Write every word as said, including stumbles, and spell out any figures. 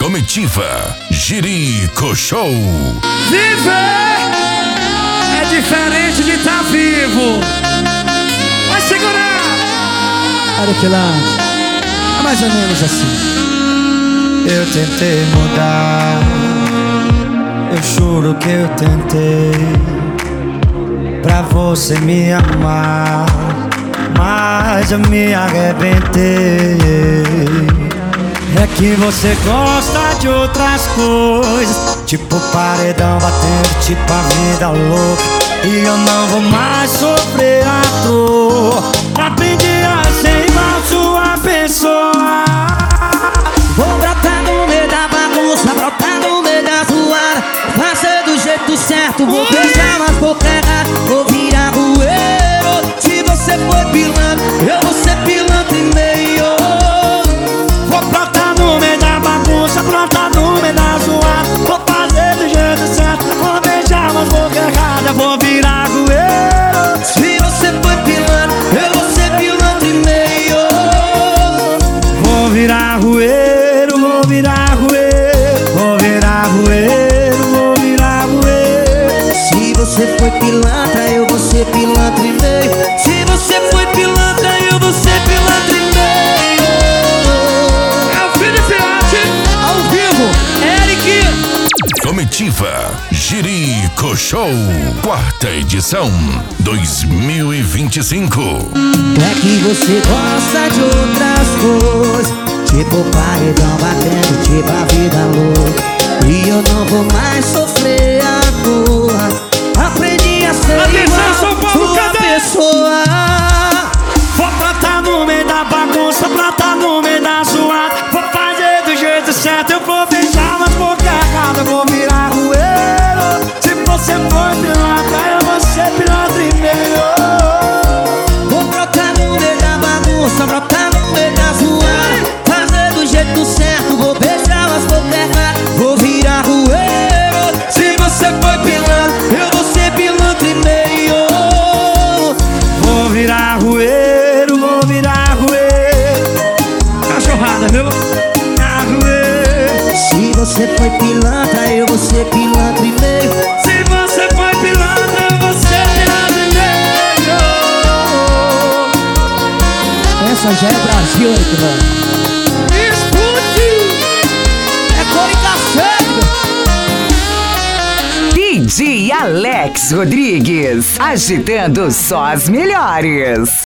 Comitiva Jerico Show. Viver é diferente de estar tá vivo. Vai segurar. Olha que lá, é mais ou menos assim. Eu tentei mudar, eu juro que eu tentei, pra você me amar, mas eu me arrebentei. É que você gosta de outras coisas, tipo paredão batendo, tipo a vida louca. E eu não vou mais sofrer à toa. Aprendi a ser igual sua pessoa. Vou brotar no meio da bagunça, brotar no meio da zoada, fazer do jeito certo, vou beijar mas vou errar, vou virar rueiro. Se você for pilantra, eu vou ser pilantra e meio. Vou brotar no meio da bagunça, brotar no meio da zoada, vou fazer do jeito certo, vou beijar mas vou errar, eu vou virar rueiro. Se você for pilantra, eu vou ser pilantra e meio. Vou virar rueiro, vou virar rueiro, vou virar rueiro, vou virar rueiro. Se você foi pilantra, eu vou ser pilantra e meio. Se você foi pilantra, eu vou ser pilantra e meio. É o Felipe Arte, Ao vivo, Eric. Comitiva Jerico Show, quarta edição dois mil e vinte e cinco. É que você gosta de outras coisas, tipo paredão batendo, tipo a vida louca. E eu não vou mais sofrer à toa. Aprendi a ser Atenção, São igual Paulo, sua cadê? pessoa. Vou brotar no meio da bagunça, brotar no meio da zoada, vou fazer do jeito certo, eu vou beijar mas vou errado, eu vou virar rueiro. Se você for pilantra, eu vou ser pilantra e meio. Vou brotar no meio da bagunça, brotar no meio da zoada, fazer do jeito certo, vou beijar mas vou errar, vou virar rueiro. Se você for pilantra, eu vou ser pilantra e meio. Vou virar rueiro, vou virar rueiro. cachorrada, viu? Virar rueiro. Se você foi pilantra, eu vou ser pilantra e meio. Se você foi pilantra, eu vou ser pilantra e meio. Essa já é Brasil, Eric, mano. É cor e cacete. D J Alex Rodrigues, agitando só as melhores.